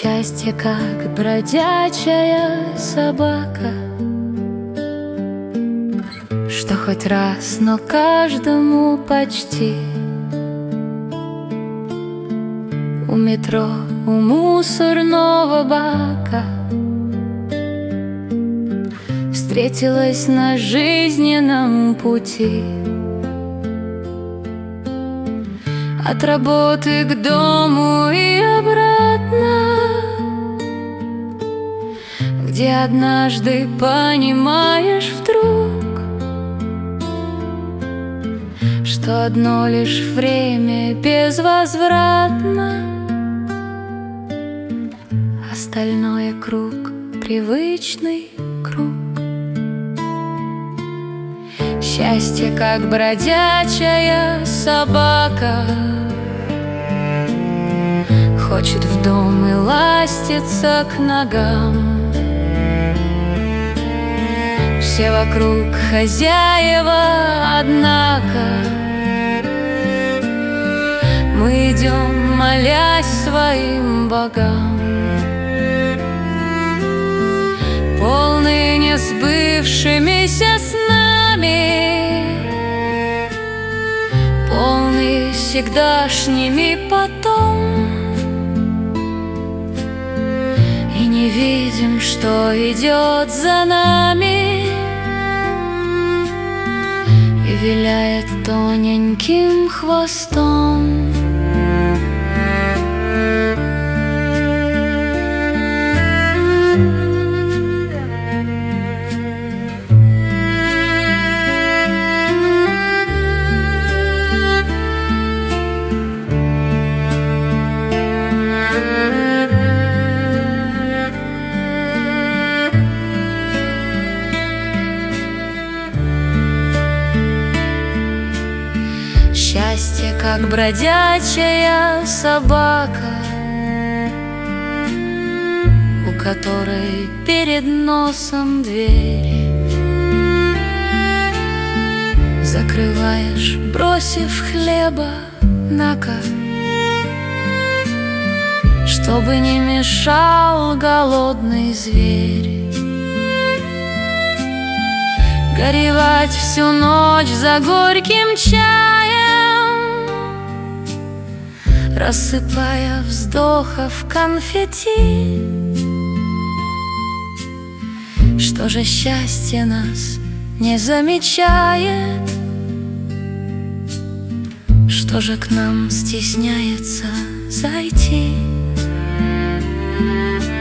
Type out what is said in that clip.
Счастье, как бродячая собака, что хоть раз, но каждому почти. У метро, у мусорного бака встретилась на жизненном пути. От работы к дому и обратно, где однажды понимаешь вдруг, что одно лишь время безвозвратно, остальное круг, привычный круг. Счастье, как бродячая собака, хочет в дом и ластится к ногам. Все вокруг хозяева, однако мы идем, молясь своим богам, полные несбывшимися снами, полные всегдашними потом. И не видим, что идет за нами и виляет тоненьким хвостом. Счастье, как бродячая собака, у которой перед носом дверь закрываешь, бросив хлеба на-ка, чтобы не мешал голодный зверь. Горевать всю ночь за горьким чаем, рассыпая вздохов конфетти. Что же счастье нас не замечает? Что же к нам стесняется зайти?